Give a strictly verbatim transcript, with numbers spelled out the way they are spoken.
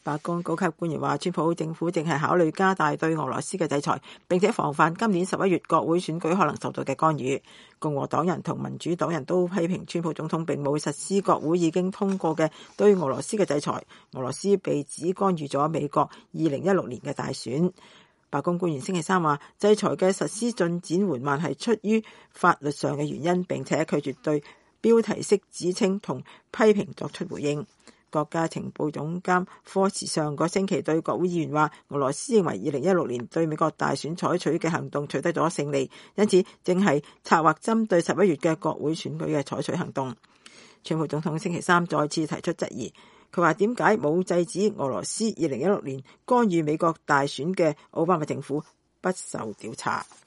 白宮高級官員話，川普政府正係考慮加大對俄羅斯嘅制裁，並且防範今年十一月國會選舉可能受到嘅干預。共和黨人同民主黨人都批評川普總統並冇實施國會已經通過嘅對俄羅斯嘅制裁。俄羅斯被指干預咗美國二零一六年嘅大選。白宮官員星期三話，制裁嘅實施進展緩慢係出於法律上嘅原因，並且拒絕對標題式指稱同批評作出回應。國家情報總監科茨上個星期對國會議員話，俄羅斯認為二零一六年對美國大選採取嘅行動取得咗勝利，因此正係策劃針對十一月嘅國會選舉嘅採取行動。川普總統星期三再次提出質疑，佢話點解冇制止俄羅斯二零一六年干預美國大選嘅奧巴馬政府不受調查。